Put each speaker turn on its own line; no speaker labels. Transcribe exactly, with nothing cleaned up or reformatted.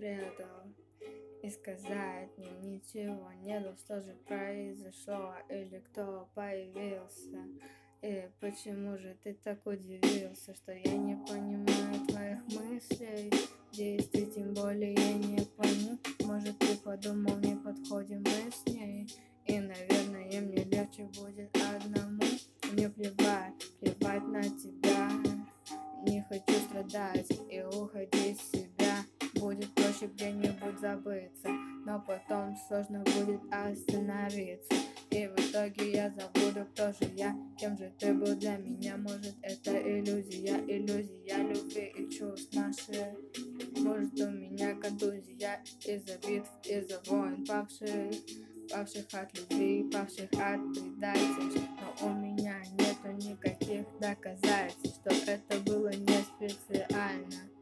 предал. И сказать мне ничего не дал, что же произошло, или кто появился. И почему же ты так удивился, что я не понимаю твоих мыслей, действий, тем более я не пойму. Может, ты подумал, не подходим мы с ней, и, наверное, мне легче будет одному. Мне плевать, плевать на тебя, не хочу страдать и уходить из себя. Будет проще где-нибудь забыться, но потом сложно будет остановиться. И в итоге я забуду, кто же я, кем же ты был для меня. Может, это иллюзия, иллюзия любви и чувств наших. Может, у меня контузия из-за битв, из-за войн павших, павших от любви, павших от предательств. Но у меня нету никаких доказательств, что это было не специально.